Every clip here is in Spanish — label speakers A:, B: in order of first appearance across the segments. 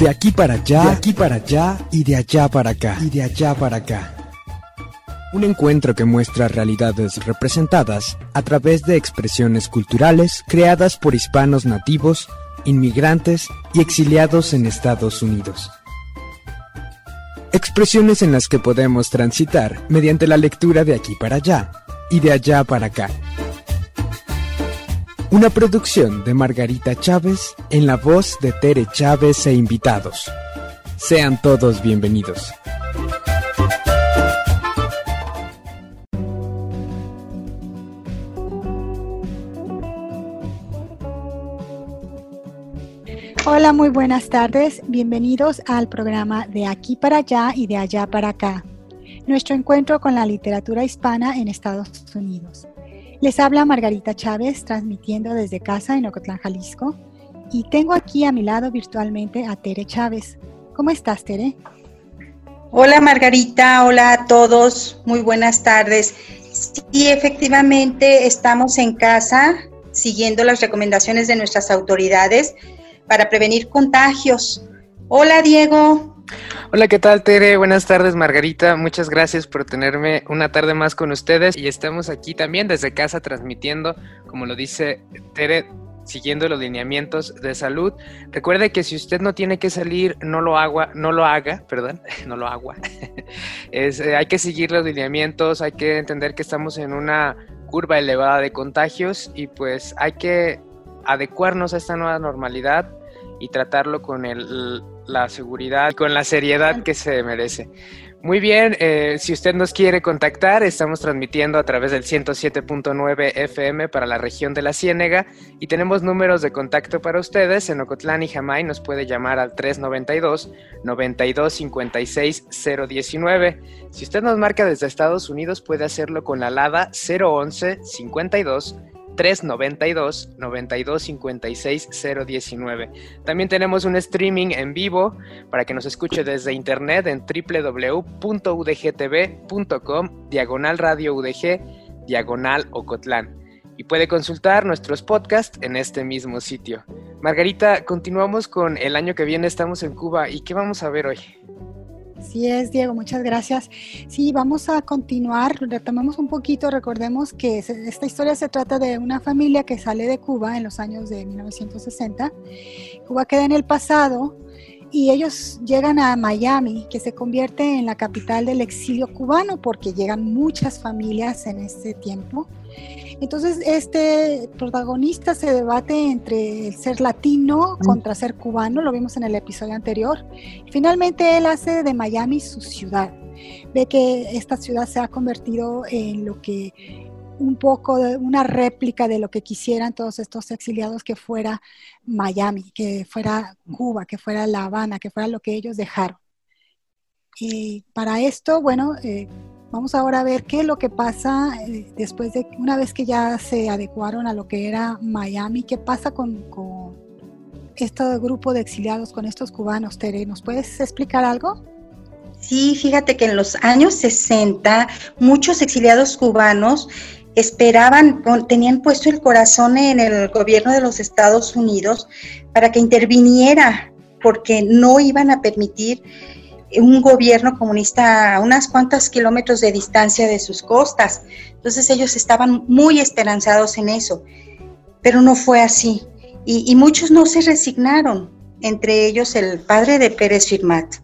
A: De aquí para allá, de aquí para allá y de allá para acá, y de allá para acá. Un encuentro que muestra realidades representadas a través de expresiones culturales creadas por hispanos nativos, inmigrantes y exiliados en Estados Unidos. Expresiones en las que podemos transitar mediante la lectura de aquí para allá y de allá para acá. Una producción de Margarita Chávez en la voz de Tere Chávez e invitados. Sean todos bienvenidos.
B: Hola, muy buenas tardes. Bienvenidos al programa De Aquí para Allá y de Allá para Acá. Nuestro encuentro con la literatura hispana en Estados Unidos. Les habla Margarita Chávez, transmitiendo desde casa en Ocotlán, Jalisco. Y tengo aquí a mi lado virtualmente a Tere Chávez. ¿Cómo estás, Tere?
C: Hola, Margarita. Hola a todos. Muy buenas tardes. Sí, efectivamente estamos en casa siguiendo las recomendaciones de nuestras autoridades para prevenir contagios. Hola, Diego.
D: Hola, ¿qué tal, Tere? Buenas tardes, Margarita. Muchas gracias por tenerme una tarde más con ustedes. Y estamos aquí también desde casa transmitiendo, como lo dice Tere, siguiendo los lineamientos de salud. Recuerde que si usted no tiene que salir, no lo haga. Hay que seguir los lineamientos, hay que entender que estamos en una curva elevada de contagios y pues hay que adecuarnos a esta nueva normalidad y tratarlo con la seguridad y con la seriedad que se merece. Muy bien, si usted nos quiere contactar, estamos transmitiendo a través del 107.9 FM para la región de la Ciénega y tenemos números de contacto para ustedes. En Ocotlán y Jamay nos puede llamar al 392-9256-019. Si usted nos marca desde Estados Unidos, puede hacerlo con la alada 011 52 392 9256 019. También tenemos un streaming en vivo para que nos escuche desde internet en www.udgtv.com/radio UDG/Ocotlán. Y puede consultar nuestros podcasts en este mismo sitio. Margarita, continuamos con el año que viene, estamos en Cuba. ¿Y qué vamos a ver hoy?
B: Así es, Diego, muchas gracias. Sí, vamos a continuar, retomemos un poquito, recordemos que esta historia se trata de una familia que sale de Cuba en los años de 1960. Cuba queda en el pasado y ellos llegan a Miami, que se convierte en la capital del exilio cubano porque llegan muchas familias en ese tiempo. Entonces, este protagonista se debate entre el ser latino contra ser cubano, lo vimos en el episodio anterior. Finalmente, él hace de Miami su ciudad. Ve que esta ciudad se ha convertido en lo que un poco de una réplica de lo que quisieran todos estos exiliados que fuera Miami, que fuera Cuba, que fuera La Habana, que fuera lo que ellos dejaron. Y para esto, bueno, vamos ahora a ver qué es lo que pasa después de una vez que ya se adecuaron a lo que era Miami, qué pasa con este grupo de exiliados, con estos cubanos. Tere, ¿nos puedes explicar algo?
C: Sí, fíjate que en los años 60 muchos exiliados cubanos tenían puesto el corazón en el gobierno de los Estados Unidos para que interviniera, porque no iban a permitir un gobierno comunista a unas cuantas kilómetros de distancia de sus costas. Entonces ellos estaban muy esperanzados en eso, pero no fue así. Y muchos no se resignaron, entre ellos el padre de Pérez Firmat.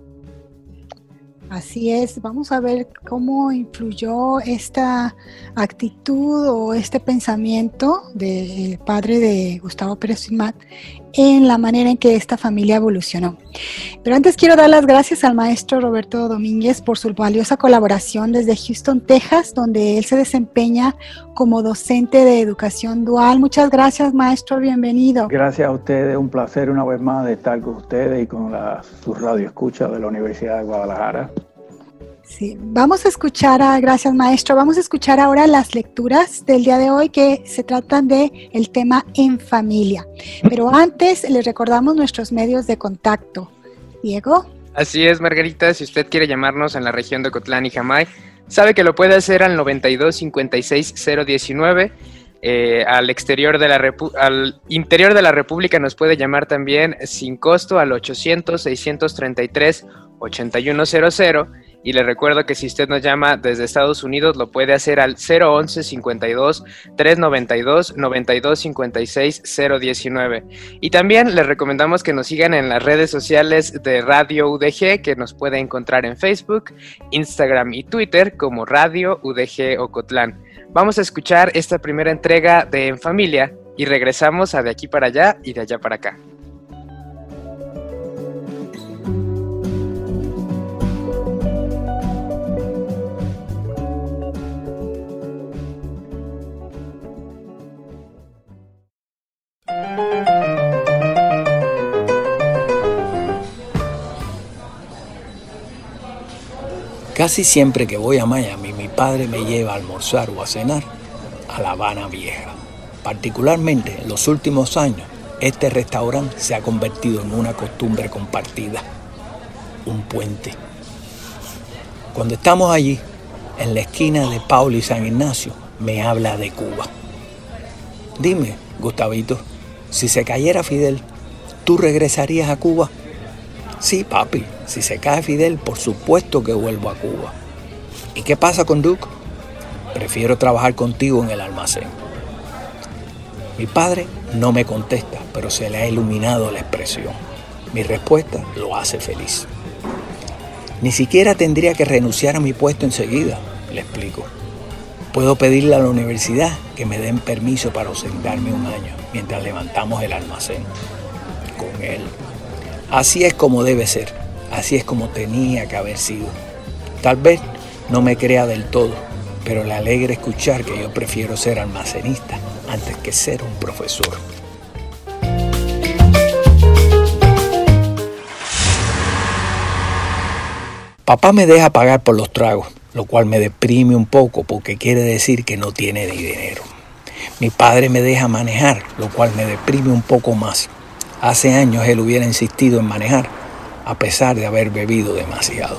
B: Así es, vamos a ver cómo influyó esta actitud o este pensamiento del padre de Gustavo Pérez Firmat en la manera en que esta familia evolucionó. Pero antes quiero dar las gracias al maestro Roberto Domínguez por su valiosa colaboración desde Houston, Texas, donde él se desempeña como docente de educación dual. Muchas gracias, maestro, bienvenido.
E: Gracias a ustedes, un placer una vez más de estar con ustedes y con su radio escucha de la Universidad de Guadalajara.
B: Sí, vamos a escuchar, gracias maestro, vamos a escuchar ahora las lecturas del día de hoy que se tratan de el tema en familia. Pero antes les recordamos nuestros medios de contacto. Diego.
D: Así es, Margarita, si usted quiere llamarnos en la región de Ocotlán y Jamay, sabe que lo puede hacer al 92 56 019. al interior de la República nos puede llamar también sin costo al 800-633-8100. Y le recuerdo que si usted nos llama desde Estados Unidos, lo puede hacer al 011 52 392 92 56 019. Y también les recomendamos que nos sigan en las redes sociales de Radio UDG, que nos puede encontrar en Facebook, Instagram y Twitter como Radio UDG Ocotlán. Vamos a escuchar esta primera entrega de En Familia y regresamos a De Aquí para Allá y de Allá para Acá.
F: Casi siempre que voy a Miami, mi padre me lleva a almorzar o a cenar a La Habana Vieja. Particularmente en los últimos años, este restaurante se ha convertido en una costumbre compartida, un puente. Cuando estamos allí, en la esquina de Paul y San Ignacio, me habla de Cuba. Dime, Gustavito, si se cayera Fidel, ¿tú regresarías a Cuba? Sí, papi, si se cae Fidel, por supuesto que vuelvo a Cuba. ¿Y qué pasa con Duke? Prefiero trabajar contigo en el almacén. Mi padre no me contesta, pero se le ha iluminado la expresión. Mi respuesta lo hace feliz. Ni siquiera tendría que renunciar a mi puesto enseguida, le explico. Puedo pedirle a la universidad que me den permiso para ausentarme un año mientras levantamos el almacén. Con él. Así es como debe ser, así es como tenía que haber sido. Tal vez no me crea del todo, pero le alegra escuchar que yo prefiero ser almacenista antes que ser un profesor. Papá me deja pagar por los tragos, lo cual me deprime un poco porque quiere decir que no tiene ni dinero. Mi padre me deja manejar, lo cual me deprime un poco más. Hace años él hubiera insistido en manejar, a pesar de haber bebido demasiado.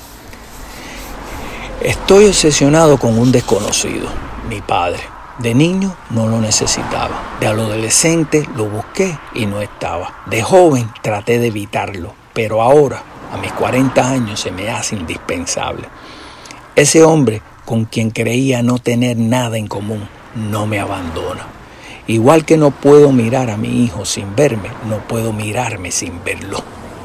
F: Estoy obsesionado con un desconocido, mi padre. De niño no lo necesitaba. De adolescente lo busqué y no estaba. De joven traté de evitarlo, pero ahora, a mis 40 años, se me hace indispensable. Ese hombre con quien creía no tener nada en común, no me abandona. Igual que no puedo mirar a mi hijo sin verme, no puedo mirarme sin verlo.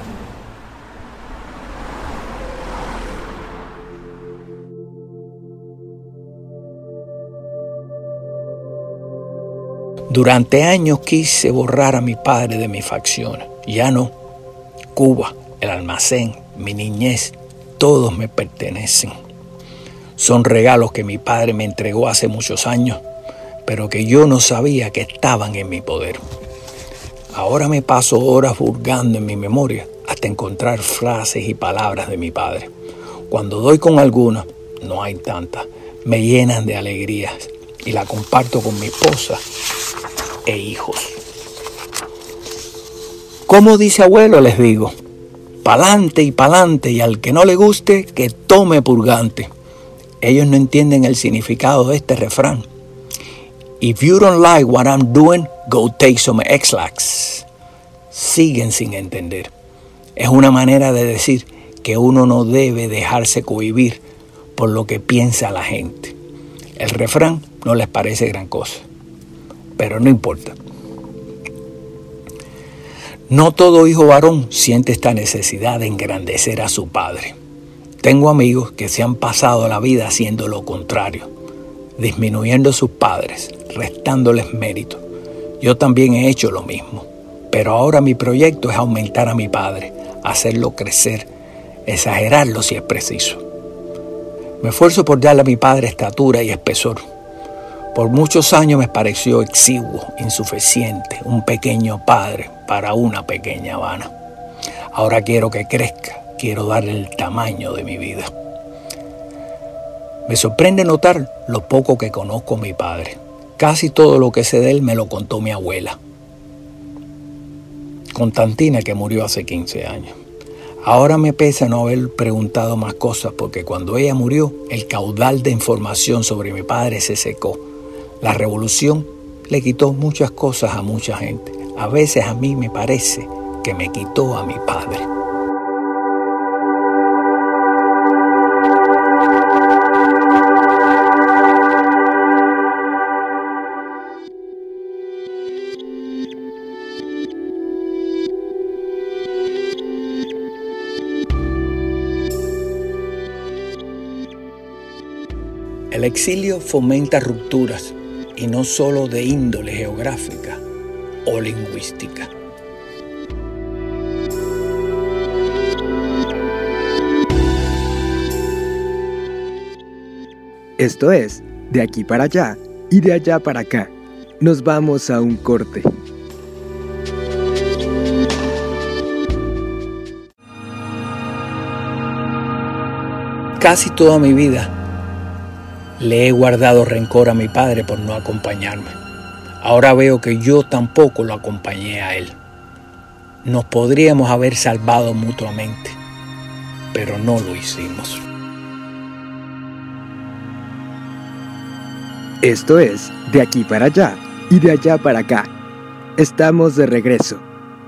F: Durante años quise borrar a mi padre de mi facción. Ya no. Cuba, el almacén, mi niñez, todos me pertenecen. Son regalos que mi padre me entregó hace muchos años, pero que yo no sabía que estaban en mi poder. Ahora me paso horas hurgando en mi memoria hasta encontrar frases y palabras de mi padre. Cuando doy con alguna, no hay tantas, me llenan de alegrías y la comparto con mi esposa e hijos. ¿Cómo dice abuelo? Les digo. Pa'lante y pa'lante, y al que no le guste, que tome purgante. Ellos no entienden el significado de este refrán. If you don't like what I'm doing, go take some X-Lax. Siguen sin entender. Es una manera de decir que uno no debe dejarse cohibir por lo que piensa la gente. El refrán no les parece gran cosa, pero no importa. No todo hijo varón siente esta necesidad de engrandecer a su padre. Tengo amigos que se han pasado la vida haciendo lo contrario, disminuyendo a sus padres, restándoles mérito. Yo también he hecho lo mismo, pero ahora mi proyecto es aumentar a mi padre, hacerlo crecer, exagerarlo si es preciso. Me esfuerzo por darle a mi padre estatura y espesor. Por muchos años me pareció exiguo, insuficiente, un pequeño padre para una pequeña Habana. Ahora quiero que crezca, quiero darle el tamaño de mi vida. Me sorprende notar lo poco que conozco a mi padre. Casi todo lo que sé de él me lo contó mi abuela, Constantina, que murió hace 15 años. Ahora me pesa no haber preguntado más cosas porque cuando ella murió, el caudal de información sobre mi padre se secó. La revolución le quitó muchas cosas a mucha gente. A veces a mí me parece que me quitó a mi padre. El exilio fomenta rupturas, y no solo de índole geográfica o lingüística.
A: Esto es De Aquí para Allá y De Allá para Acá. Nos vamos a un corte.
F: Casi toda mi vida le he guardado rencor a mi padre por no acompañarme. Ahora veo que yo tampoco lo acompañé a él. Nos podríamos haber salvado mutuamente, pero no lo hicimos.
A: Esto es De Aquí para Allá y De Allá para Acá. Estamos de regreso.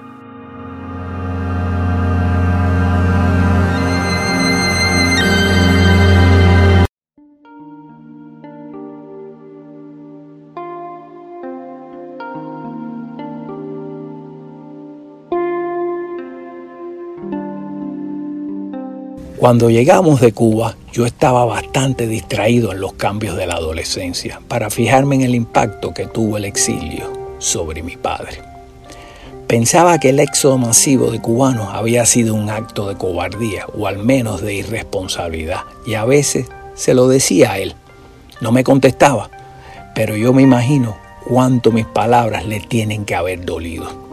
F: Cuando llegamos de Cuba, yo estaba bastante distraído en los cambios de la adolescencia para fijarme en el impacto que tuvo el exilio sobre mi padre. Pensaba que el éxodo masivo de cubanos había sido un acto de cobardía o al menos de irresponsabilidad, y a veces se lo decía a él. No me contestaba, pero yo me imagino cuánto mis palabras le tienen que haber dolido.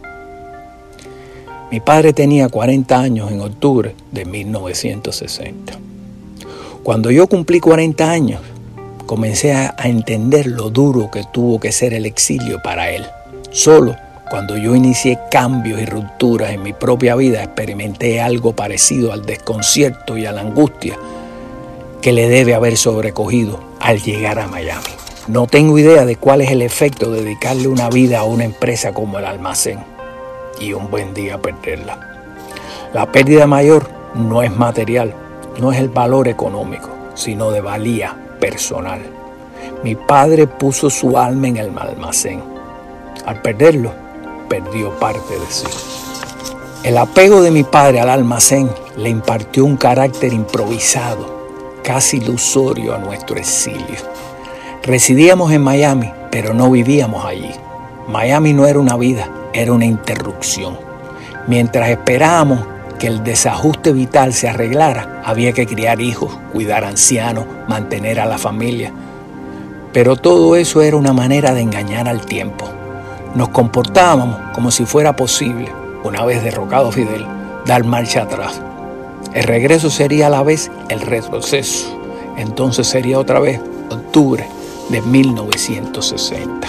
F: Mi padre tenía 40 años en octubre de 1960. Cuando yo cumplí 40 años, comencé a entender lo duro que tuvo que ser el exilio para él. Solo cuando yo inicié cambios y rupturas en mi propia vida, experimenté algo parecido al desconcierto y a la angustia que le debe haber sobrecogido al llegar a Miami. No tengo idea de cuál es el efecto de dedicarle una vida a una empresa como el Almacén y un buen día perderla. La pérdida mayor no es material, no es el valor económico, sino de valía personal. Mi padre puso su alma en el Almacén. Al perderlo, perdió parte de sí. El apego de mi padre al Almacén le impartió un carácter improvisado, casi ilusorio a nuestro exilio. Residíamos en Miami, pero no vivíamos allí. Miami no era una vida, era una interrupción. Mientras esperábamos que el desajuste vital se arreglara, había que criar hijos, cuidar ancianos, mantener a la familia. Pero todo eso era una manera de engañar al tiempo. Nos comportábamos como si fuera posible, una vez derrocado Fidel, dar marcha atrás. El regreso sería a la vez el retroceso. Entonces sería otra vez octubre de 1960.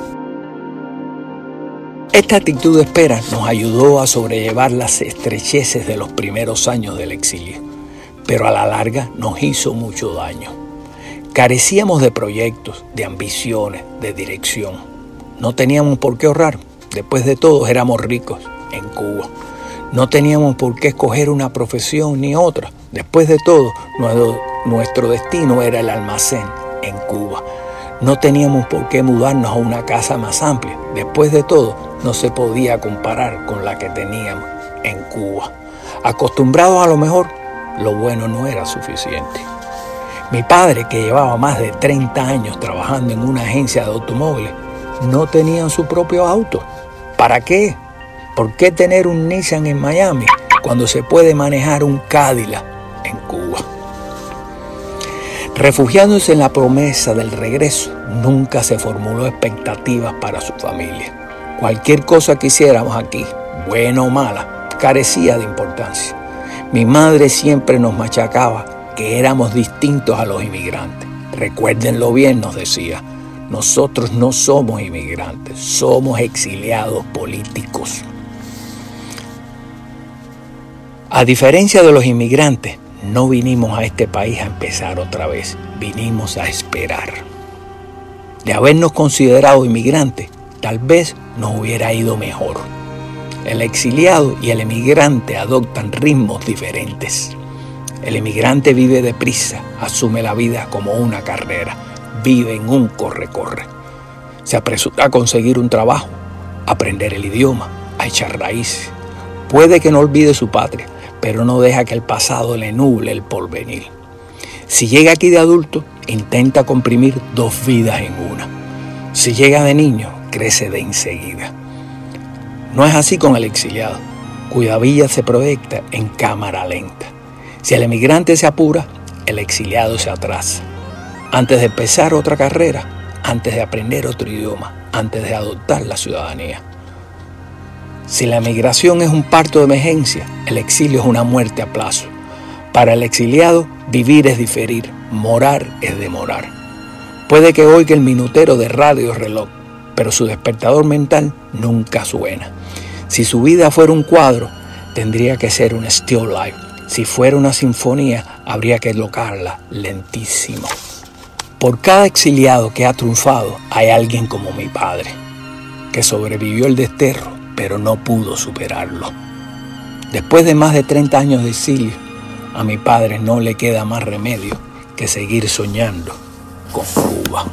F: Esta actitud de espera nos ayudó a sobrellevar las estrecheces de los primeros años del exilio, pero a la larga nos hizo mucho daño. Carecíamos de proyectos, de ambiciones, de dirección. No teníamos por qué ahorrar. Después de todo, éramos ricos en Cuba. No teníamos por qué escoger una profesión ni otra. Después de todo, nuestro destino era el Almacén en Cuba. No teníamos por qué mudarnos a una casa más amplia. Después de todo, no se podía comparar con la que teníamos en Cuba. Acostumbrados a lo mejor, lo bueno no era suficiente. Mi padre, que llevaba más de 30 años trabajando en una agencia de automóviles, no tenía su propio auto. ¿Para qué? ¿Por qué tener un Nissan en Miami cuando se puede manejar un Cadillac en Cuba? Refugiándose en la promesa del regreso, nunca se formuló expectativas para su familia. Cualquier cosa que hiciéramos aquí, buena o mala, carecía de importancia. Mi madre siempre nos machacaba que éramos distintos a los inmigrantes. Recuérdenlo bien, nos decía, nosotros no somos inmigrantes, somos exiliados políticos. A diferencia de los inmigrantes, no vinimos a este país a empezar otra vez, vinimos a esperar. De habernos considerado inmigrantes, tal vez nos hubiera ido mejor. El exiliado y el emigrante adoptan ritmos diferentes. El emigrante vive deprisa, asume la vida como una carrera, vive en un corre-corre. Se apresura a conseguir un trabajo, a aprender el idioma, a echar raíces. Puede que no olvide su patria, pero no deja que el pasado le nuble el porvenir. Si llega aquí de adulto, intenta comprimir 2 vidas en una. Si llega de niño, crece de enseguida. No es así con el exiliado, cuya vida se proyecta en cámara lenta. Si el emigrante se apura, el exiliado se atrasa. Antes de empezar otra carrera, antes de aprender otro idioma, antes de adoptar la ciudadanía. Si la emigración es un parto de emergencia, el exilio es una muerte a plazo. Para el exiliado, vivir es diferir, morar es demorar. Puede que oiga el minutero de radio o reloj, pero su despertador mental nunca suena. Si su vida fuera un cuadro, tendría que ser un still life. Si fuera una sinfonía, habría que tocarla lentísimo. Por cada exiliado que ha triunfado, hay alguien como mi padre, que sobrevivió el desterro, pero no pudo superarlo. Después de más de 30 años de exilio, a mi padre no le queda más remedio que seguir soñando con Cuba.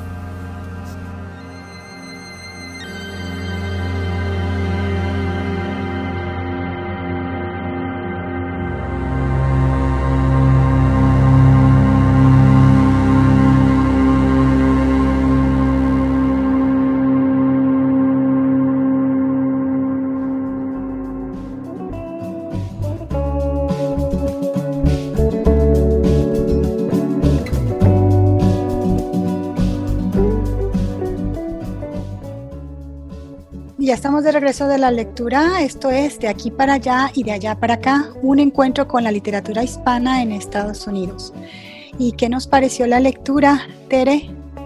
B: Ya estamos de regreso de la lectura. Esto es De aquí para allá y de allá para acá, un encuentro con la literatura hispana en Estados Unidos. ¿Y qué nos pareció la lectura, Tere?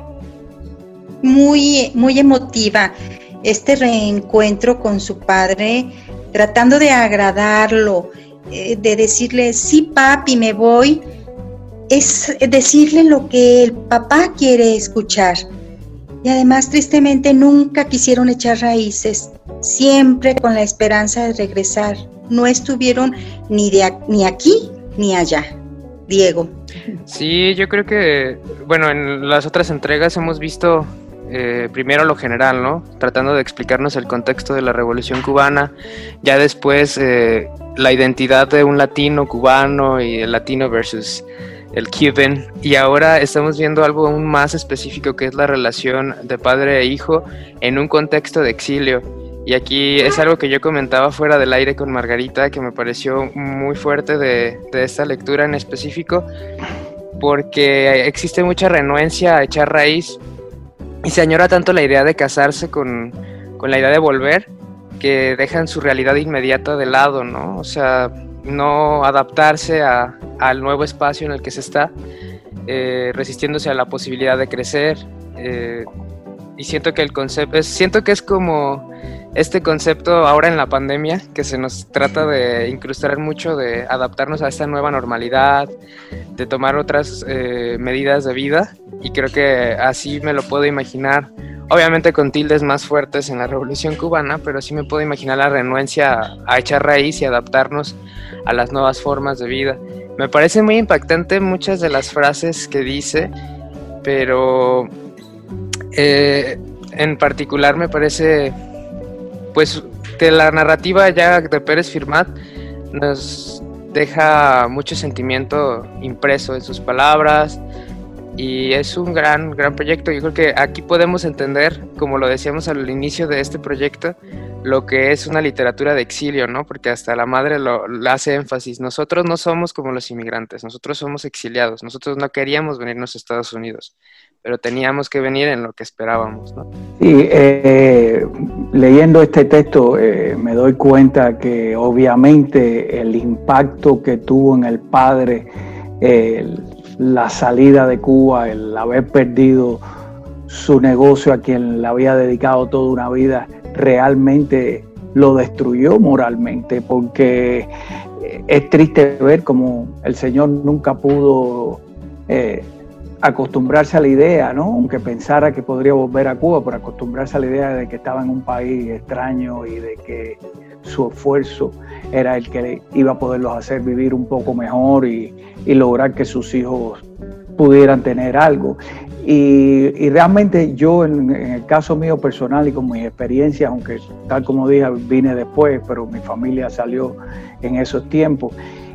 C: Muy emotiva. Este reencuentro con su padre, tratando de agradarlo, de decirle, sí papi, me voy, es decirle lo que el papá quiere escuchar. Y además, tristemente, nunca quisieron echar raíces, siempre con la esperanza de regresar. No estuvieron ni aquí ni allá. Diego.
D: Sí, yo creo que, bueno, en las otras entregas hemos visto primero lo general, ¿no? Tratando de explicarnos el contexto de la Revolución Cubana, ya después la identidad de un latino cubano y el latino versus el Cuban, y ahora estamos viendo algo aún más específico, que es la relación de padre e hijo en un contexto de exilio. Y aquí es algo que yo comentaba fuera del aire con Margarita, que me pareció muy fuerte de esta lectura en específico, porque existe mucha renuencia a echar raíz y se añora tanto la idea de casarse con la idea de volver, que dejan su realidad inmediata de lado, ¿no? O sea, no adaptarse al nuevo espacio en el que se está, resistiéndose a la posibilidad de crecer, y siento que es como este concepto ahora en la pandemia, que se nos trata de incrustar mucho, de adaptarnos a esta nueva normalidad, de tomar otras medidas de vida, y creo que así me lo puedo imaginar, obviamente con tildes más fuertes en la Revolución Cubana, pero sí me puedo imaginar la renuencia a echar raíz y adaptarnos a las nuevas formas de vida. Me parece muy impactante muchas de las frases que dice, pero en particular me parece pues que la narrativa ya de Pérez Firmat nos deja mucho sentimiento impreso en sus palabras, y es un gran proyecto. Yo creo que aquí podemos entender, como lo decíamos al inicio de este proyecto, lo que es una literatura de exilio, ¿no? Porque hasta la madre lo hace énfasis. Nosotros no somos como los inmigrantes, nosotros somos exiliados. Nosotros no queríamos venirnos a Estados Unidos, pero teníamos que venir en lo que esperábamos, ¿no?
E: Sí, leyendo este texto me doy cuenta que obviamente el impacto que tuvo en el padre la salida de Cuba, el haber perdido su negocio a quien le había dedicado toda una vida, realmente lo destruyó moralmente, porque es triste ver como el señor nunca pudo acostumbrarse a la idea, ¿no? Aunque pensara que podría volver a Cuba, pero acostumbrarse a la idea de que estaba en un país extraño y de que su esfuerzo era el que iba a poderlos hacer vivir un poco mejor y lograr que sus hijos pudieran tener algo. Y realmente yo, en el caso mío personal y con mis experiencias, aunque tal como dije, vine después, pero mi familia salió en esos tiempos,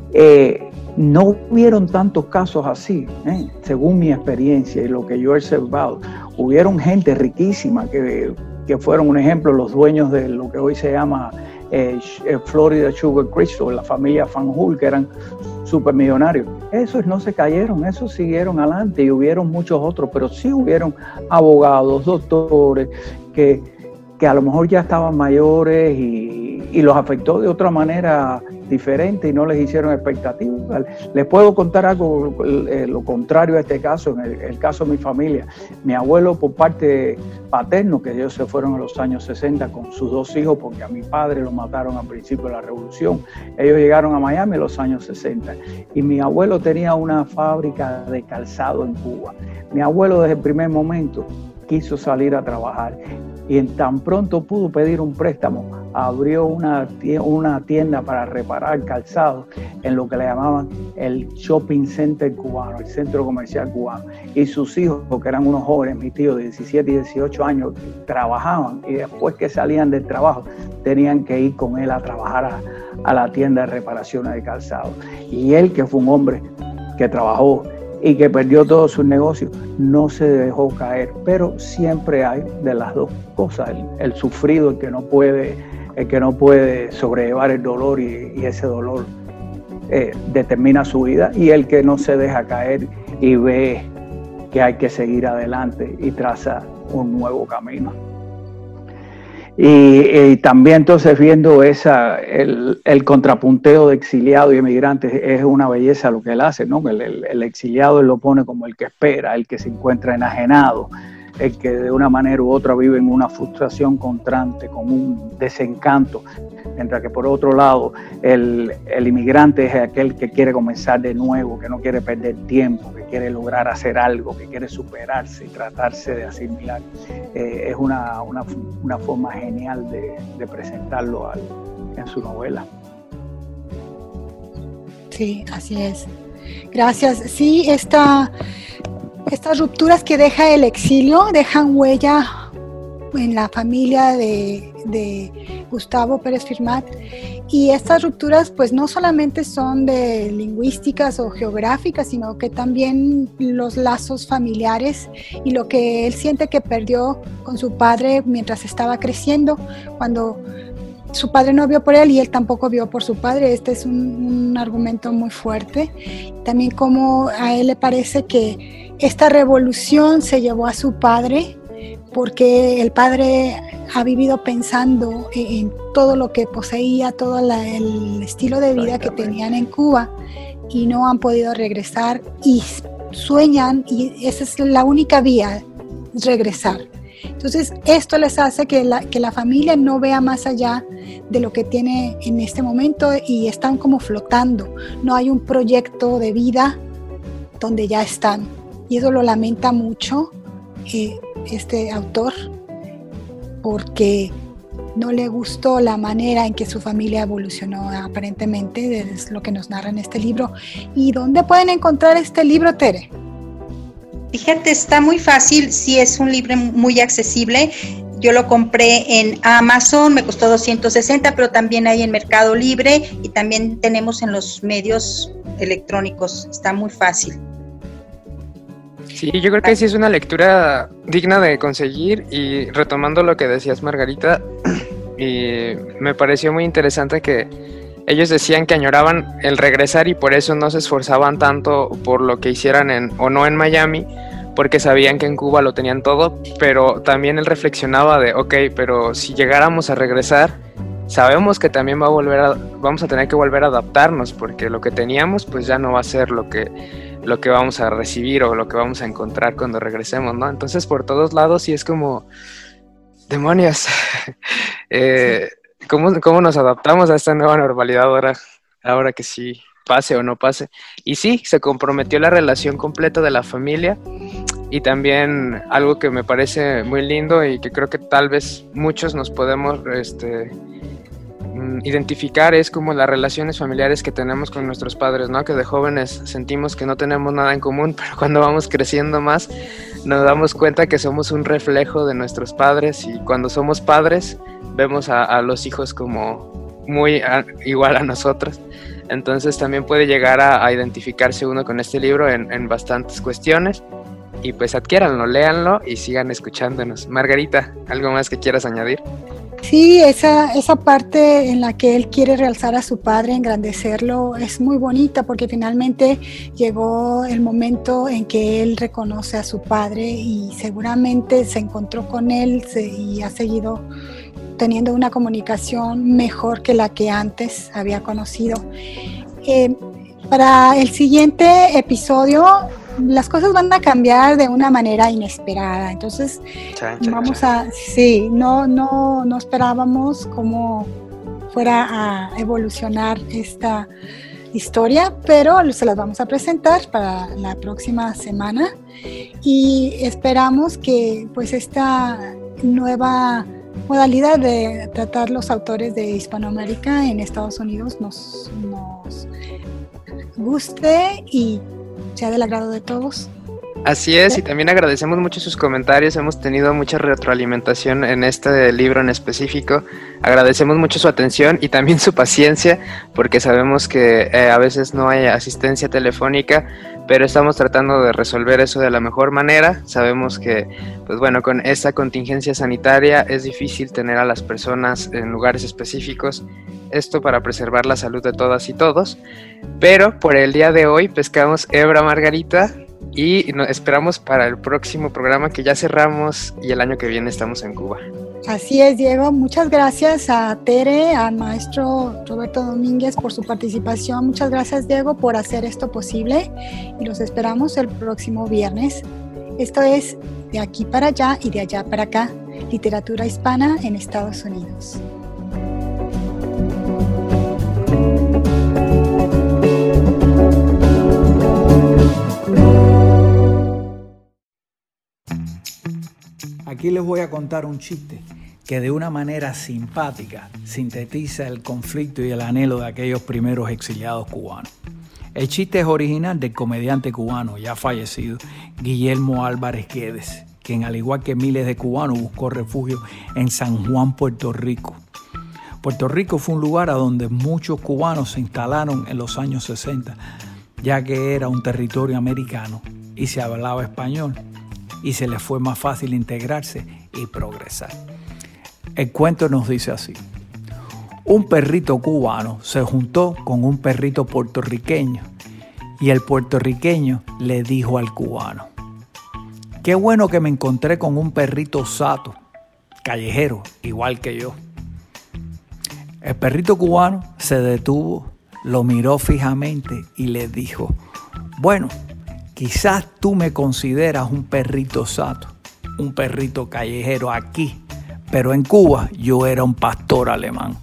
E: no hubieron tantos casos así, según mi experiencia y lo que yo he observado. Hubieron gente riquísima que fueron un ejemplo, los dueños de lo que hoy se llama Florida Sugar Crystal, la familia Fanjul, que eran supermillonarios. Esos no se cayeron, esos siguieron adelante, y hubieron muchos otros, pero sí hubieron abogados, doctores, que a lo mejor ya estaban mayores y los afectó de otra manera diferente y no les hicieron expectativas. Les puedo contar algo, lo contrario a este caso, en el caso de mi familia. Mi abuelo, por parte paterno, que ellos se fueron en los años 60 con sus 2 hijos, porque a mi padre lo mataron al principio de la Revolución. Ellos llegaron a Miami en los años 60 y mi abuelo tenía una fábrica de calzado en Cuba. Mi abuelo desde el primer momento quiso salir a trabajar y en tan pronto pudo pedir un préstamo, abrió una tienda para reparar calzado en lo que le llamaban el shopping center cubano, el centro comercial cubano. Y sus hijos, que eran unos jóvenes, mis tíos de 17 y 18 años, trabajaban y después que salían del trabajo tenían que ir con él a trabajar a la tienda de reparaciones de calzado. Y él, que fue un hombre que trabajó y que perdió todos sus negocios, no se dejó caer. Pero siempre hay de las dos cosas, el sufrido, el que no puede sobrellevar el dolor y ese dolor determina su vida, y el que no se deja caer y ve que hay que seguir adelante y traza un nuevo camino. Y también entonces viendo el contrapunteo de exiliados y emigrantes, es una belleza lo que él hace, ¿no? El exiliado él lo pone como el que espera, el que se encuentra enajenado, el que de una manera u otra vive en una frustración constante, con un desencanto, mientras que por otro lado el inmigrante es aquel que quiere comenzar de nuevo, que no quiere perder tiempo, que quiere lograr hacer algo, que quiere superarse y tratarse de asimilar. Es una forma genial de presentarlo en su novela.
B: Sí, así es. Gracias. Sí, estas rupturas que deja el exilio dejan huella en la familia de Gustavo Pérez Firmat, y estas rupturas pues no solamente son de lingüísticas o geográficas, sino que también los lazos familiares y lo que él siente que perdió con su padre mientras estaba creciendo, cuando su padre no vio por él y él tampoco vio por su padre. Este es un argumento muy fuerte. También como a él le parece que esta revolución se llevó a su padre, porque el padre ha vivido pensando en todo lo que poseía, todo el estilo de vida que tenían en Cuba, y no han podido regresar y sueñan, y esa es la única vía, regresar. Entonces esto les hace que la familia no vea más allá de lo que tiene en este momento y están como flotando. No hay un proyecto de vida donde ya están, y eso lo lamenta mucho este autor, porque no le gustó la manera en que su familia evolucionó, aparentemente, es lo que nos narra en este libro. ¿Y dónde pueden encontrar este libro, Tere?
C: Fíjate, está muy fácil, sí, es un libro muy accesible. Yo lo compré en Amazon, me costó 260, pero también hay en Mercado Libre y también tenemos en los medios electrónicos. Está muy fácil.
D: Sí, yo creo que sí es una lectura digna de conseguir, y retomando lo que decías, Margarita, y me pareció muy interesante que ellos decían que añoraban el regresar y por eso no se esforzaban tanto por lo que hicieran o no en Miami, porque sabían que en Cuba lo tenían todo, pero también él reflexionaba de, ok, pero si llegáramos a regresar, sabemos que también vamos a tener que volver a adaptarnos, porque lo que teníamos pues ya no va a ser lo que vamos a recibir o lo que vamos a encontrar cuando regresemos, ¿no? Entonces por todos lados sí es como, demonios, ¿cómo nos adaptamos a esta nueva normalidad ahora que sí pase o no pase. Y sí, se comprometió la relación completa de la familia. Y también algo que me parece muy lindo y que creo que tal vez muchos nos podemos identificar es como las relaciones familiares que tenemos con nuestros padres, ¿no? Que de jóvenes sentimos que no tenemos nada en común, pero cuando vamos creciendo más nos damos cuenta que somos un reflejo de nuestros padres, y cuando somos padres vemos a los hijos como muy igual a nosotros. Entonces también puede llegar a identificarse uno con este libro en bastantes cuestiones. Y pues adquiéranlo, léanlo y sigan escuchándonos. Margarita, ¿algo más que quieras añadir?
B: Sí, esa parte en la que él quiere realzar a su padre, engrandecerlo, es muy bonita, porque finalmente llegó el momento en que él reconoce a su padre y seguramente se encontró con él y ha seguido teniendo una comunicación mejor que la que antes había conocido. Para el siguiente episodio, las cosas van a cambiar de una manera inesperada, entonces no esperábamos cómo fuera a evolucionar esta historia, pero se las vamos a presentar para la próxima semana y esperamos que pues esta nueva modalidad de tratar los autores de Hispanoamérica en Estados Unidos nos guste y sea del agrado de todos.
D: Así es, y también agradecemos mucho sus comentarios, hemos tenido mucha retroalimentación en este libro en específico, agradecemos mucho su atención y también su paciencia, porque sabemos que a veces no hay asistencia telefónica, pero estamos tratando de resolver eso de la mejor manera. Sabemos que, pues bueno, con esta contingencia sanitaria es difícil tener a las personas en lugares específicos, esto para preservar la salud de todas y todos, pero por el día de hoy pescamos hebra, Margarita, y nos esperamos para el próximo programa que ya cerramos y el año que viene estamos en Cuba.
B: Así es, Diego. Muchas gracias a Tere, al maestro Roberto Domínguez por su participación. Muchas gracias, Diego, por hacer esto posible y los esperamos el próximo viernes. Esto es De aquí para allá y de allá para acá, literatura hispana en Estados Unidos.
F: Aquí les voy a contar un chiste que de una manera simpática sintetiza el conflicto y el anhelo de aquellos primeros exiliados cubanos. El chiste es original del comediante cubano ya fallecido Guillermo Álvarez Guedes, quien al igual que miles de cubanos buscó refugio en San Juan, Puerto Rico. Puerto Rico fue un lugar a donde muchos cubanos se instalaron en los años 60, ya que era un territorio americano y se hablaba español, y se les fue más fácil integrarse y progresar. El cuento nos dice así: un perrito cubano se juntó con un perrito puertorriqueño y el puertorriqueño le dijo al cubano: qué bueno que me encontré con un perrito sato, callejero, igual que yo. El perrito cubano se detuvo, lo miró fijamente y le dijo: bueno, quizás tú me consideras un perrito sato, un perrito callejero aquí, pero en Cuba yo era un pastor alemán.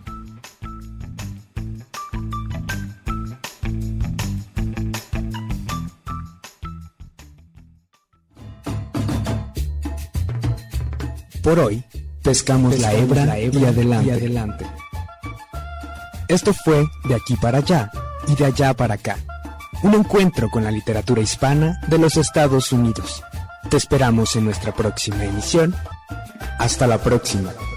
A: Por hoy, pescamos la hebra y adelante. Esto fue De aquí para allá y de allá para acá. Un encuentro con la literatura hispana de los Estados Unidos. Te esperamos en nuestra próxima emisión. Hasta la próxima.